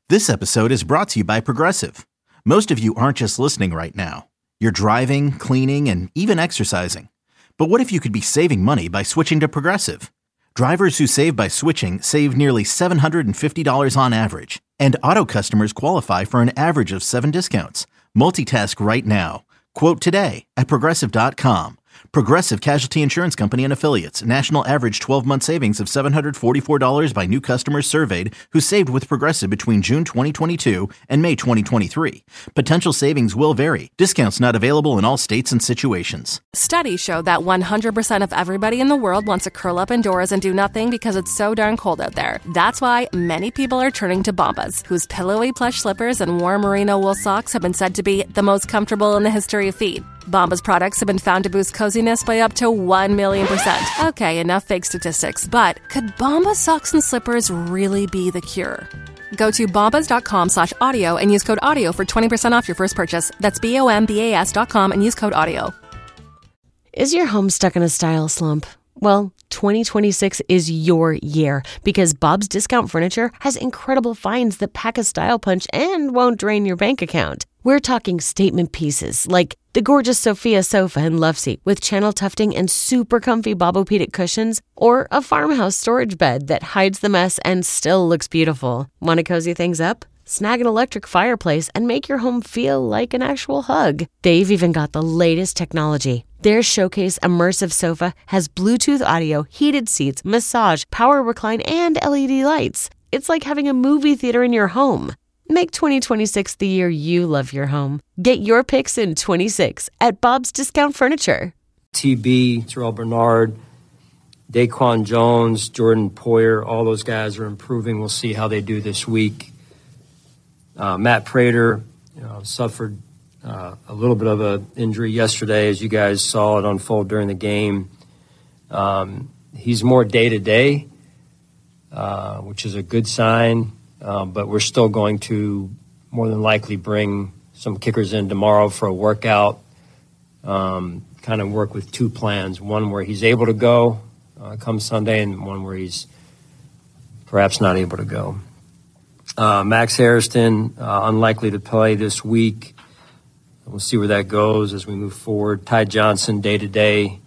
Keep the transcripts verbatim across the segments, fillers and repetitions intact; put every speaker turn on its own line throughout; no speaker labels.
This episode is brought to you by Progressive. Most of you aren't just listening right now. You're driving, cleaning, and even exercising. But what if you could be saving money by switching to Progressive? Drivers who save by switching save nearly seven hundred fifty dollars on average. And auto customers qualify for an average of seven discounts. Multitask right now. Quote today at Progressive dot com. Progressive Casualty Insurance Company and Affiliates. National average twelve-month savings of seven hundred forty-four dollars by new customers surveyed who saved with Progressive between June twenty twenty-two and May twenty twenty-three. Potential savings will vary. Discounts not available in all states and situations.
Studies show that one hundred percent of everybody in the world wants to curl up indoors and do nothing because it's so darn cold out there. That's why many people are turning to Bombas, whose pillowy plush slippers and warm merino wool socks have been said to be the most comfortable in the history of feet. Bombas products have been found to boost coziness by up to one million percent. Okay, enough fake statistics, but could Bombas socks and slippers really be the cure? Go to bombas.com slash audio and use code audio for twenty percent off your first purchase. That's B O M B A S dot com and use code audio.
Is your home stuck in a style slump? Well, twenty twenty-six is your year because Bob's Discount Furniture has incredible finds that pack a style punch and won't drain your bank account. We're talking statement pieces like the gorgeous Sophia sofa and love seat with channel tufting and super comfy Bobopedic cushions, or a farmhouse storage bed that hides the mess and still looks beautiful. Want to cozy things up? Snag an electric fireplace and make your home feel like an actual hug. They've even got the latest technology. Their Showcase Immersive Sofa has Bluetooth audio, heated seats, massage, power recline, and L E D lights. It's like having a movie theater in your home. Make twenty twenty-six the year you love your home. Get your picks in twenty-six at Bob's Discount Furniture.
T B, Terrell Bernard, Daquan Jones, Jordan Poyer, all those guys are improving. We'll see how they do this week. Uh, Matt Prater, you know, suffered uh, a little bit of an injury yesterday, as you guys saw it unfold during the game. Um, he's more day-to-day, uh, which is a good sign. Uh, but we're still going to more than likely bring some kickers in tomorrow for a workout, um, kind of work with two plans, one where he's able to go uh, come Sunday and one where he's perhaps not able to go. Uh, Max Hairston, uh, unlikely to play this week. We'll see where that goes as we move forward. Ty Johnson, day-to-day.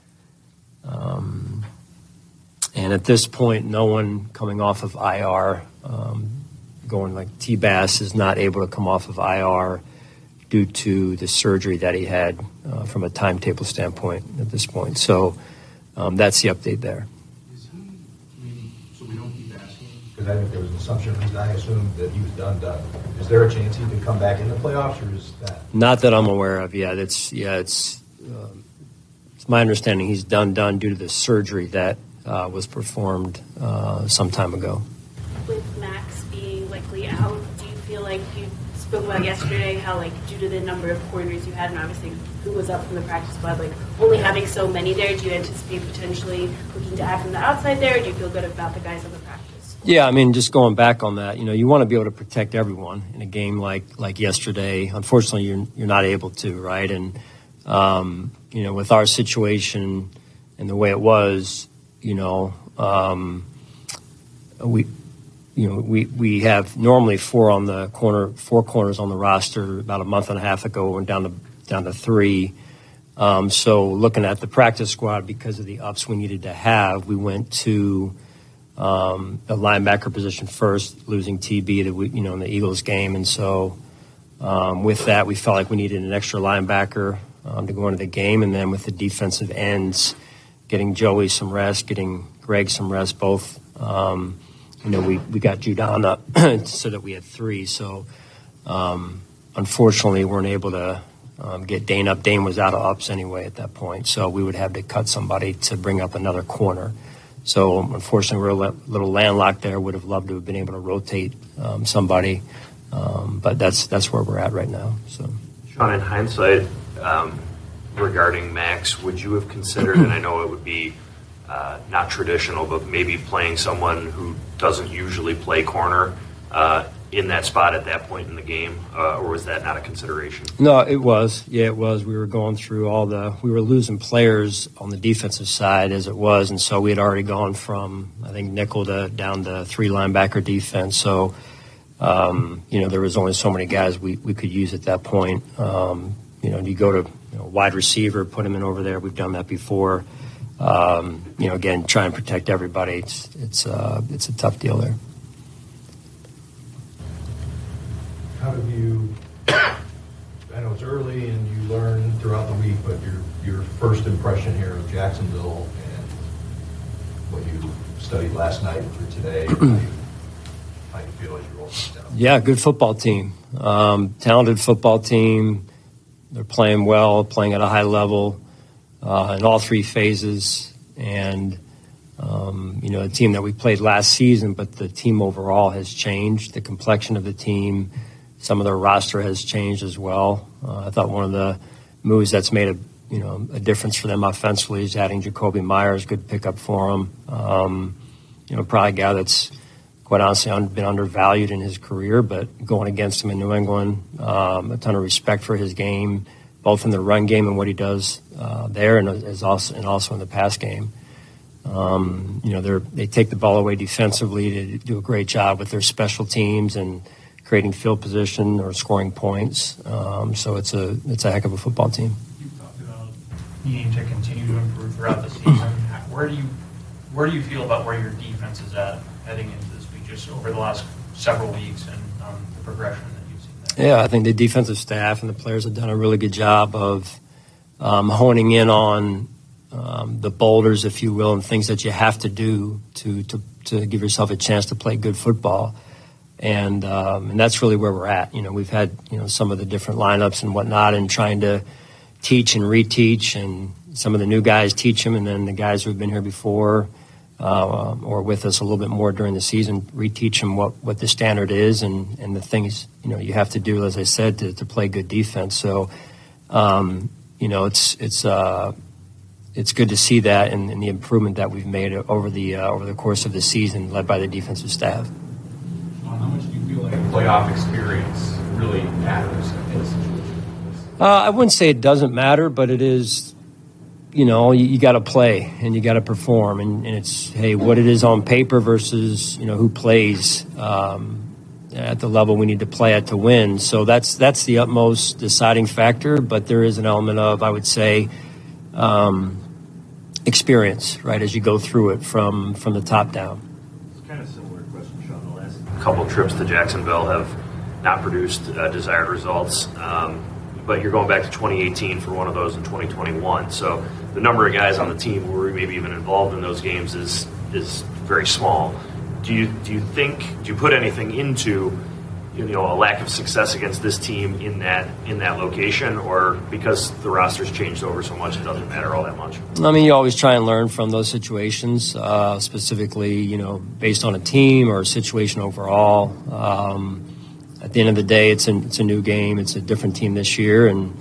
Um, and at this point, no one coming off of I R. Um, going like T-Bass is not able to come off of I R due to the surgery that he had uh, from a timetable standpoint at this point. So um, that's the update there.
Is he, I mean, so we don't keep asking, because I think there was an assumption, at least I assumed that he was done, done. Is there a chance he can come back in the playoffs, or is that?
Not that I'm aware of, yeah. That's, yeah, it's, um, it's my understanding he's done, done due to the surgery that uh, was performed uh, some time ago.
With Max being likely out, do you feel like you spoke about yesterday how, like, due to the number of corners you had and obviously who was up from the practice squad, like only having so many there, do you anticipate potentially looking to add from the outside there, or do you feel good about the guys on the practice?
Yeah, I mean, just going back on that, you know, you want to be able to protect everyone in a game like like yesterday. Unfortunately, you're you're not able to, right? And um, you know, with our situation and the way it was, you know, um, we. You know, we, we have normally four on the corner, four corners on the roster. About a month and a half ago, we went down to down to three. Um, so looking at the practice squad, because of the ups we needed to have, we went to um, the linebacker position first, losing T B to, you know in the Eagles game, and so um, with that, we felt like we needed an extra linebacker um, to go into the game, and then with the defensive ends, getting Joey some rest, getting Greg some rest, both. Um, You know, we, we got Judon up so that we had three. So, um, unfortunately, we weren't able to um, get Dane up. Dane was out of ups anyway at that point. So we would have to cut somebody to bring up another corner. So, unfortunately, we're a little landlocked there. Would have loved to have been able to rotate um, somebody. Um, but that's that's where we're at right now. So,
Sean, in hindsight, um, regarding Max, would you have considered, and I know it would be Uh, not traditional, but maybe playing someone who doesn't usually play corner uh, in that spot at that point in the game, uh, or was that not a consideration?
No, it was. Yeah, it was. We were going through all the – we were losing players on the defensive side as it was, and so we had already gone from, I think, nickel to down to three linebacker defense. So um, you know, there was only so many guys we, we could use at that point. Um, you know, you go to you know, wide receiver, put him in over there. We've done that before. Um, you know, again, try and protect everybody. It's it's uh, it's a tough deal there.
How have you? I know it's early and you learn throughout the week, but your your first impression here of Jacksonville and what you studied last night for today, how, you, how you feel as you roll this down?
Yeah, good football team, um, talented football team. They're playing well, playing at a high level. Uh, in all three phases, and um, you know, a team that we played last season, but the team overall has changed. The complexion of the team, some of their roster has changed as well. Uh, I thought one of the moves that's made a you know a difference for them offensively is adding Jacoby Myers, good pickup for them. Um, you know, probably a guy that's quite honestly un- been undervalued in his career, but going against him in New England, um, a ton of respect for his game, both in the run game and what he does uh, there, and as also and also in the pass game. Um, you know, they they take the ball away defensively to do a great job with their special teams and creating field position or scoring points. Um, so it's a it's a heck of a football team.
You talked about needing to continue to improve throughout the season. Where do you where do you feel about where your defense is at heading into this week, just over the last several weeks, and um, the progression?
Yeah, I think the defensive staff and the players have done a really good job of um, honing in on um, the boulders, if you will, and things that you have to do to to, to give yourself a chance to play good football. And um, and that's really where we're at. You know, we've had you know some of the different lineups and whatnot, and trying to teach and reteach, and some of the new guys teach them, and then the guys who have been here before uh, or with us a little bit more during the season, reteach them what, what the standard is and, and the things, you know, you have to do, as I said, to, to play good defense. So, um, you know, it's it's uh, it's good to see that and, and the improvement that we've made over the uh, over the course of the season, led by the defensive staff.
Sean, how much do you feel like playoff experience really matters in a situation like this?
Uh, I wouldn't say it doesn't matter, but it is. You know, you, you got to play and you got to perform, and, and it's hey, what it is on paper versus you know who plays um, at the level we need to play at to win. So that's that's the utmost deciding factor. But there is an element of, I would say, um, experience, right, as you go through it from from the top down.
It's kind of a similar question, Sean. The last couple trips to Jacksonville have not produced uh, desired results. Um, But you're going back to twenty eighteen for one of those in twenty twenty-one. So the number of guys on the team who were maybe even involved in those games is is very small. Do you do you think do you put anything into you know a lack of success against this team in that in that location, or because the roster's changed over so much it doesn't matter all that much?
I mean, you always try and learn from those situations, uh, specifically you know based on a team or a situation overall. Um, At the end of the day, it's a, it's a new game. It's a different team this year, and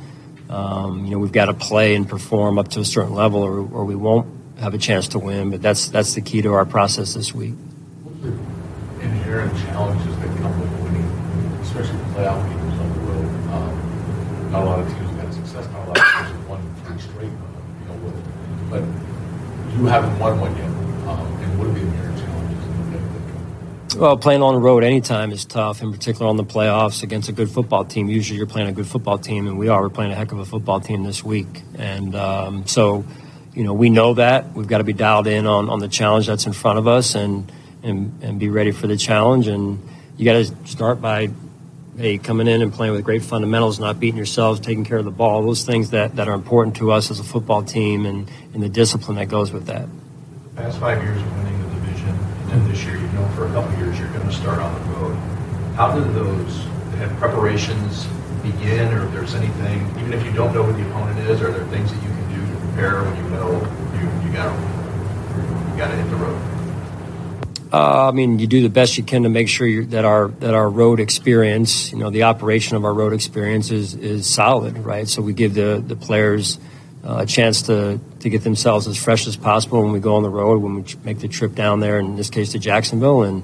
um, you know we've got to play and perform up to a certain level, or, or we won't have a chance to win. But that's that's the key to our process this week.
What are the inherent challenges that come with winning, especially the playoff games on the road? Um, not a lot of teams have had success. Not a lot of teams have won three straight. You know, with it. But you haven't won one yet. Um, and what are the inherent challenges that come?
Well, playing on the road anytime is tough, in particular on the playoffs against a good football team. Usually you're playing a good football team, and we are. We're playing a heck of a football team this week. And um, so, you know, we know that. We've got to be dialed in on, on the challenge that's in front of us and, and, and be ready for the challenge. And you got to start by, hey, coming in and playing with great fundamentals, not beating yourselves, taking care of the ball, those things that, that are important to us as a football team and, and the discipline that goes with that.
The past five years of winning the division, and then this year, you know, for a couple of years, you're going to start on the road. How do those have preparations begin, or if there's anything, even if you don't know who the opponent is, are there things that you can do to prepare when you know you you got you got to hit the road?
Uh, I mean, you do the best you can to make sure you're, that our that our road experience, you know, the operation of our road experience is is solid, right? So we give the the players Uh, a chance to, to get themselves as fresh as possible when we go on the road, when we make the trip down there, in this case to Jacksonville. And,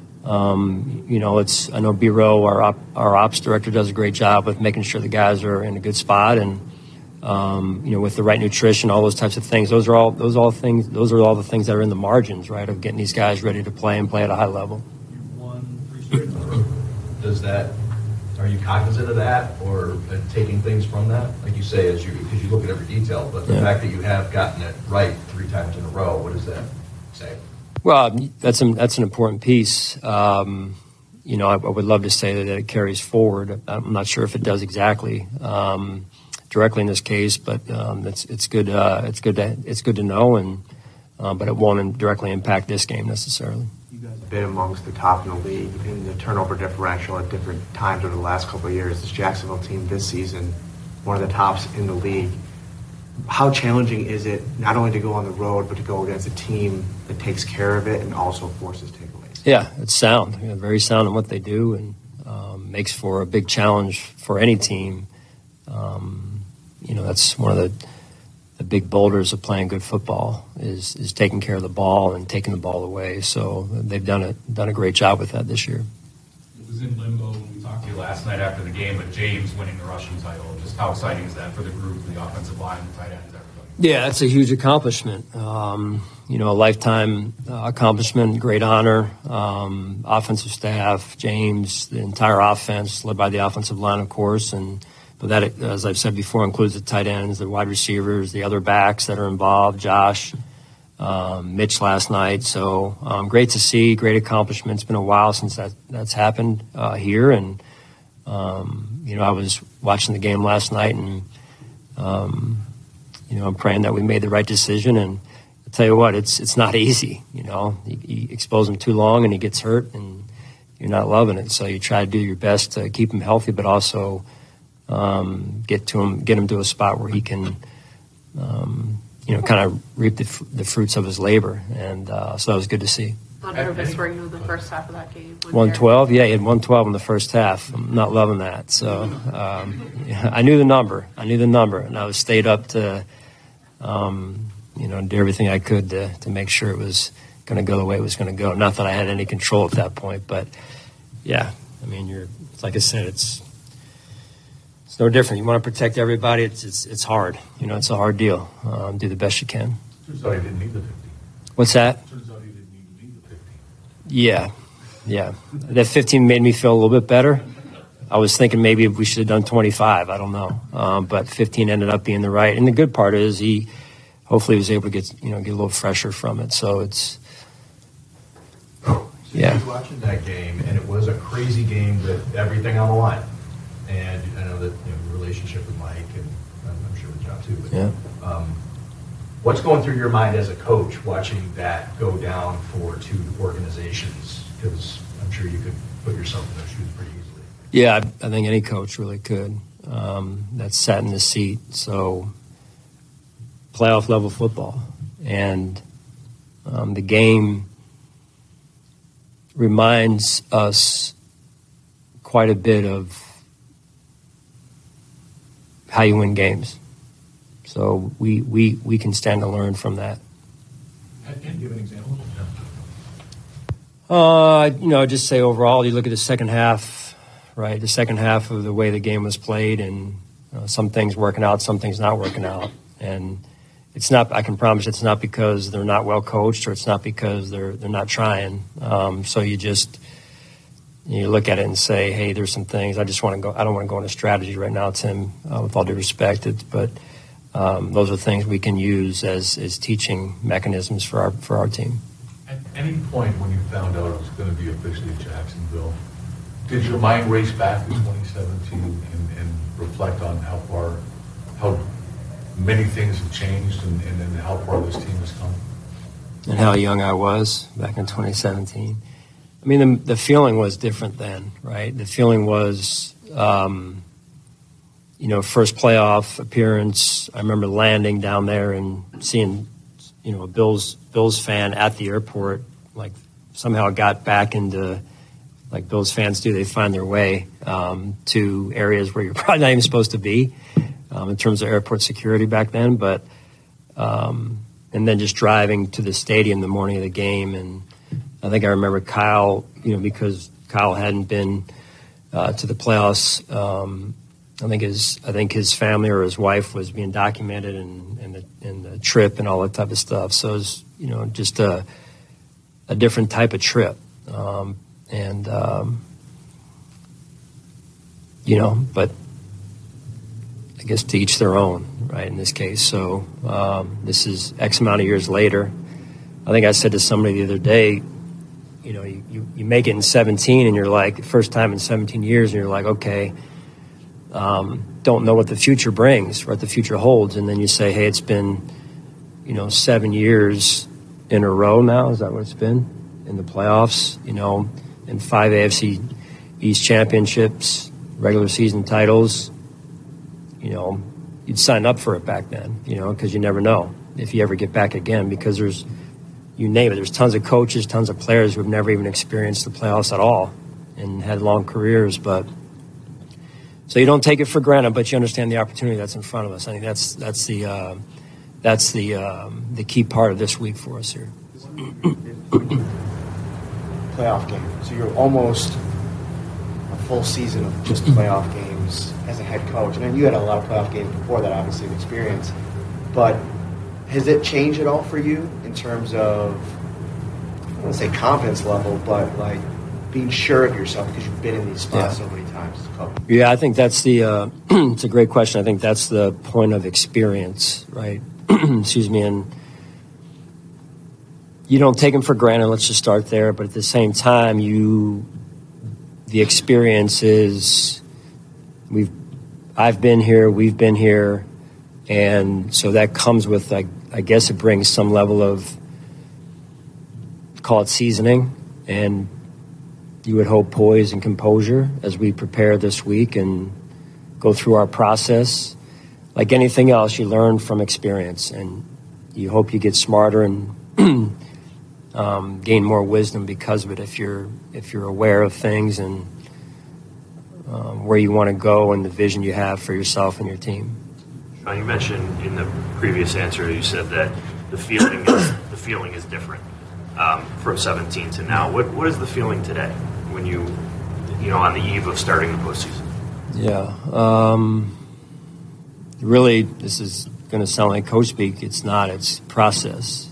um, you know, it's I know B-Row, our, op, our ops director, does a great job with making sure the guys are in a good spot and, um, you know, with the right nutrition, all those types of things. Those are all those all things. Those are all the things that are in the margins, right, of getting these guys ready to play and play at a high level.
You've won three straight in a row. does that, are you cognizant of that or uh, taking things from that? Like you say, as you, because you look at every detail, but the yeah. fact that you have gotten it right three times in a row, what does that say?
Well, that's an, that's an important piece. Um, you know, I, I would love to say that it carries forward. I'm not sure if it does exactly. Um, directly in this case, but um, it's it's good. Uh, it's good to it's good to know, and uh, but it won't directly impact this game necessarily.
You guys have been amongst the top in the league in the turnover differential at different times over the last couple of years. This Jacksonville team this season, one of the tops in the league. How challenging is it not only to go on the road, but to go against a team that takes care of it and also forces takeaways?
Yeah, it's sound. You know, very sound in what they do, and um, makes for a big challenge for any team. Um, You know, that's one of the the big boulders of playing good football is is taking care of the ball and taking the ball away. So they've done it done a great job with that this year.
It was in limbo when we talked to you last night after the game, but James winning the rushing title. Just how exciting is that for the group, the offensive line, the tight ends, everybody?
Yeah, it's a huge accomplishment. Um, you know, a lifetime uh, accomplishment, great honor. Um, offensive staff, James, the entire offense, led by the offensive line, of course, and. But that, as I've said before, includes the tight ends, the wide receivers, the other backs that are involved, Josh, um, Mitch last night. So um, great to see, great accomplishment. It's been a while since that, that's happened uh, here. And, um, you know, I was watching the game last night and, um, you know, I'm praying that we made the right decision. And I'll tell you what, it's it's not easy. You know, you, you expose him too long and he gets hurt and you're not loving it. So you try to do your best to keep him healthy, but also – Um, get to him, get him to a spot where he can, um, you know, kind of reap the, f- the fruits of his labor, and uh, so that was good to see.
How nervous were you in the first half of that game?
one twelve, yeah, he had one twelve in the first half. I'm not loving that. So um, yeah, I knew the number. I knew the number, and I was stayed up to, um, you know, do everything I could to to make sure it was going to go the way it was going to go. Not that I had any control at that point, but yeah, I mean, you're like I said, it's. It's no different. You want to protect everybody. It's it's it's hard. You know, it's a hard deal. Um, do the best you can.
Turns out he didn't need the fifty.
What's that?
Turns out he didn't need to need the fifty.
Yeah, yeah. That fifteen made me feel a little bit better. I was thinking maybe we should have done twenty-five. I don't know, um, but fifteen ended up being the right. And the good part is he hopefully was able to get you know get a little fresher from it. So it's
so
yeah.
I was watching that game, and it was a crazy game with everything on the line. And I know that you know, the relationship with Mike, and I'm, I'm sure with John too. But,
yeah.
um, what's going through your mind as a coach watching that go down for two organizations? Because I'm sure you could put yourself in those shoes pretty easily.
Yeah, I, I think any coach really could. Um, that's sat in the seat. So playoff level football, and um, the game reminds us quite a bit of how you win games. So we, we, we can stand to learn from that.
Can you give an example?
Uh, you know, just say overall, you look at the second half, right? The second half of the way the game was played, and uh, some things working out, some things not working out. And it's not, I can promise it's not because they're not well coached, or it's not because they're they're not trying. Um, so you just, you look at it and say, hey, there's some things. I just want to go. I don't want to go into strategy right now, Tim, uh, with all due respect. It's, but um, those are things we can use as, as teaching mechanisms for our for our team.
At any point when you found out it was going to be officially Jacksonville, did your mind race back to twenty seventeen and, and reflect on how far, how many things have changed, and, and, and how far this team has come?
And how young I was back in twenty seventeen. I mean, the, the feeling was different then, right? The feeling was, um, you know, first playoff appearance. I remember landing down there and seeing, you know, a Bills Bills fan at the airport. Like somehow got back into, like Bills fans do. They find their way um, to areas where you're probably not even supposed to be um, in terms of airport security back then. But um, and then just driving to the stadium the morning of the game, and I think I remember Kyle, you know, because Kyle hadn't been uh, to the playoffs. Um, I think his, I think his family or his wife was being documented, and and the, and the trip and all that type of stuff. So it was, you know, just a a different type of trip, um, and um, you know, but I guess to each their own, right, in this case. So um, this is X amount of years later. I think I said to somebody the other day, you know, you, you, you make it in seventeen and you're like, first time in seventeen years, and you're like, okay, um, don't know what the future brings, what the future holds. And then you say, hey, it's been, you know, seven years in a row now. Is that what it's been in the playoffs? You know, and five A F C East championships, regular season titles. You know, you'd sign up for it back then, you know, because you never know if you ever get back again, because there's, you name it, there's tons of coaches, tons of players who have never even experienced the playoffs at all and had long careers. But so you don't take it for granted, but you understand the opportunity that's in front of us. I think that's that's the uh, that's the um, the key part of this week for us here.
Playoff game. So you're almost a full season of just playoff games as a head coach. And then you had a lot of playoff games before that, obviously, of experience. But has it changed at all for you in terms of, I don't want to say confidence level, but like being sure of yourself because you've been in these spots yeah. so many times as a coach?
Yeah, I think that's the, uh, it's a great question. I think that's the point of experience, right? Excuse me. And you don't take them for granted. Let's just start there. But at the same time, you, the experience is, we've, I've been here, we've been here. And so that comes with, I, I guess it brings some level of, call it seasoning, and you would hope poise and composure as we prepare this week and go through our process. Like anything else, you learn from experience, and you hope you get smarter and um, gain more wisdom because of it if you're if you're aware of things and um, where you want to go and the vision you have for yourself and your team.
Sean, you mentioned in the previous answer, you said that the feeling is, the feeling is different um, from seventeen to now. What what is the feeling today when you, you know, on the eve of starting the postseason?
Yeah, um, really, this is going to sound like coach speak. It's not. It's process.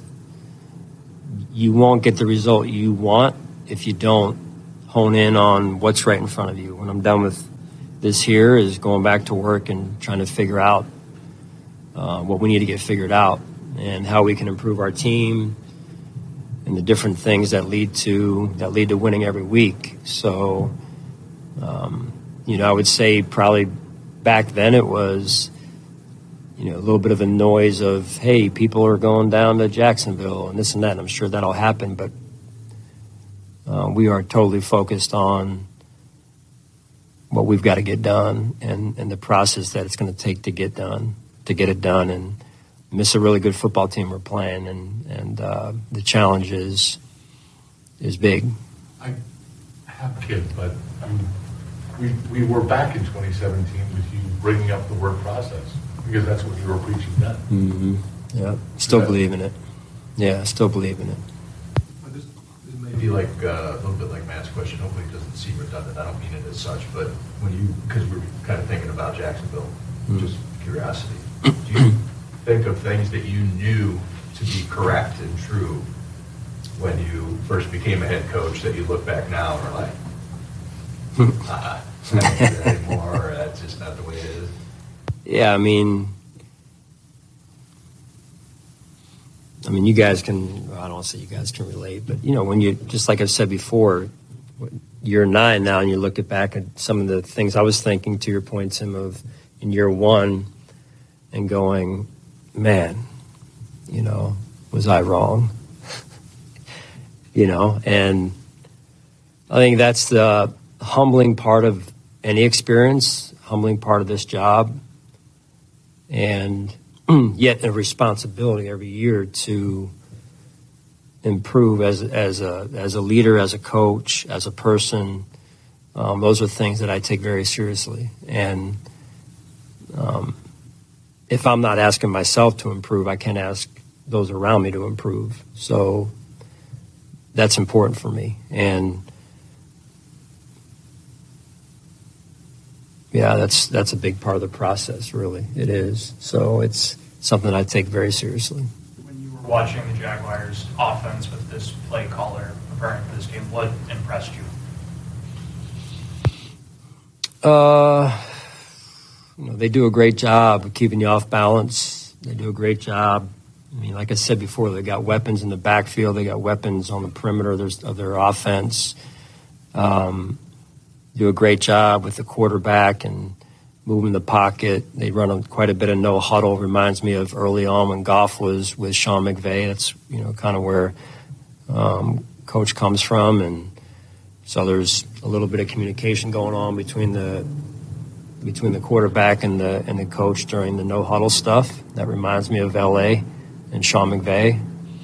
You won't get the result you want if you don't hone in on what's right in front of you. When I'm done with this here is going back to work and trying to figure out Uh, what we need to get figured out and how we can improve our team and the different things that lead to that lead to winning every week. So, um, you know, I would say probably back then it was, you know, a little bit of a noise of, hey, people are going down to Jacksonville and this and that. And I'm sure that'll happen, but uh, we are totally focused on what we've got to get done and, and the process that it's going to take to get done. to get it done, and miss a really good football team we're playing, and and uh, the challenge is is big.
I have a kid, but I mean, we we were back in twenty seventeen with you bringing up the word process because that's what you were preaching then.
Mm-hmm. Yeah, still believe in it. Yeah, still believe in it.
Well, this, this may be like uh, a little bit like Matt's question. Hopefully, it doesn't seem redundant. I don't mean it as such, but when you because we're kind of thinking about Jacksonville, mm-hmm. just curiosity. Do you think of things that you knew to be correct and true when you first became a head coach that you look back now and are like, uh, I don't do that anymore, that's just not the way it is?
Yeah, I mean, I mean, you guys can, well, I don't want to say you guys can relate, but, you know, when you, just like I've said before, you're nine now and you look back at some of the things I was thinking, to your point, Tim, of in year one, and going, man, you know, was I wrong? you know, and I think that's the humbling part of any experience, humbling part of this job, and yet a responsibility every year to improve as as a as a leader, as a coach, as a person. Um, those are things that I take very seriously, and um, if I'm not asking myself to improve, I can't ask those around me to improve. So that's important for me. And yeah, that's that's a big part of the process, really. It is. So it's something I take very seriously.
When you were watching the Jaguars' offense with this play caller preparing for this game, what impressed you?
Uh, you know, they do a great job of keeping you off balance. They do a great job. I mean, like I said before, they got weapons in the backfield. They got weapons on the perimeter of their offense. Um, do a great job with the quarterback and moving the pocket. They run a, quite a bit of no huddle. Reminds me of early on when Goff was with Sean McVay. That's, you know, kind of where um, Coach comes from. And so there's a little bit of communication going on between the between the quarterback and the and the coach during the no huddle stuff. That reminds me of L A and Sean McVay.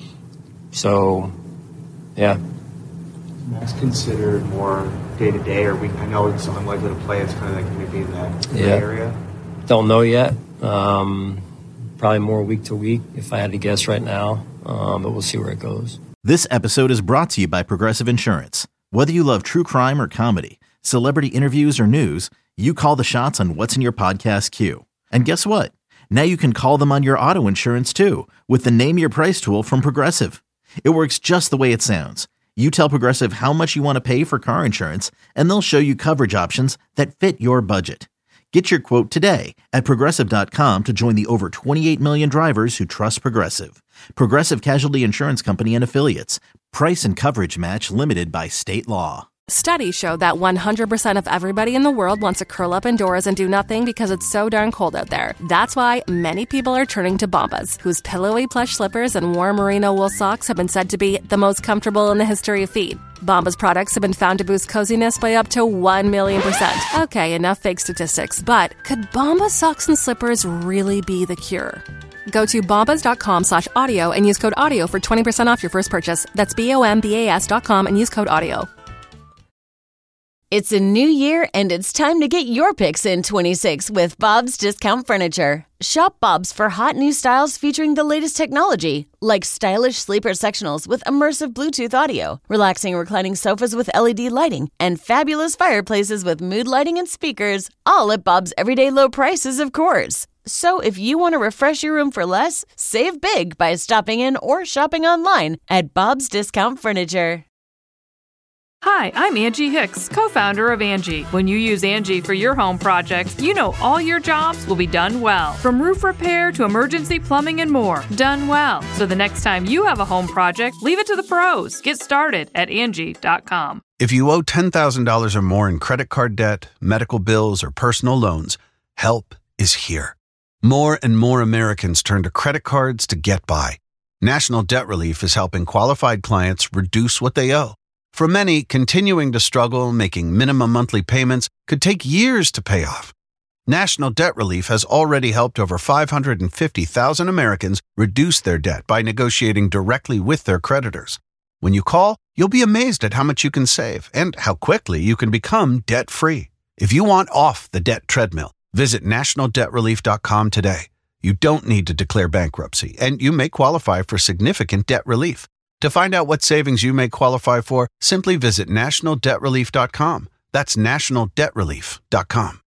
So, yeah.
Max considered more day to day, or we, I know it's unlikely to play. It's kind of like going to be in that
yeah.
area.
Don't know yet. Um, probably more week to week, if I had to guess right now. Um, but we'll see where it goes.
This episode is brought to you by Progressive Insurance. Whether you love true crime or comedy, celebrity interviews or news, you call the shots on what's in your podcast queue. And guess what? Now you can call them on your auto insurance too with the Name Your Price tool from Progressive. It works just the way it sounds. You tell Progressive how much you want to pay for car insurance, and they'll show you coverage options that fit your budget. Get your quote today at Progressive dot com to join the over twenty-eight million drivers who trust Progressive. Progressive Casualty Insurance Company and Affiliates. Price and coverage match limited by state law.
Studies show that one hundred percent of everybody in the world wants to curl up indoors and do nothing because it's so darn cold out there. That's why many people are turning to Bombas, whose pillowy plush slippers and warm merino wool socks have been said to be the most comfortable in the history of feet. Bombas products have been found to boost coziness by up to one million percent. Okay, enough fake statistics, but could Bombas socks and slippers really be the cure? Go to bombas.com slash audio and use code audio for twenty percent off your first purchase. That's B O M B A S dot com and use code audio.
It's a new year, and it's time to get your picks in twenty-six with Bob's Discount Furniture. Shop Bob's for hot new styles featuring the latest technology, like stylish sleeper sectionals with immersive Bluetooth audio, relaxing reclining sofas with L E D lighting, and fabulous fireplaces with mood lighting and speakers, all at Bob's everyday low prices, of course. So if you want to refresh your room for less, save big by stopping in or shopping online at Bob's Discount Furniture.
Hi, I'm Angie Hicks, co-founder of Angie. When you use Angie for your home projects, you know all your jobs will be done well. From roof repair to emergency plumbing and more, done well. So the next time you have a home project, leave it to the pros. Get started at Angie dot com.
If you owe ten thousand dollars or more in credit card debt, medical bills, or personal loans, help is here. More and more Americans turn to credit cards to get by. National Debt Relief is helping qualified clients reduce what they owe. For many, continuing to struggle making minimum monthly payments could take years to pay off. National Debt Relief has already helped over five hundred fifty thousand Americans reduce their debt by negotiating directly with their creditors. When you call, you'll be amazed at how much you can save and how quickly you can become debt-free. If you want off the debt treadmill, visit national debt relief dot com today. You don't need to declare bankruptcy, and you may qualify for significant debt relief. To find out what savings you may qualify for, simply visit national debt relief dot com. That's national debt relief dot com.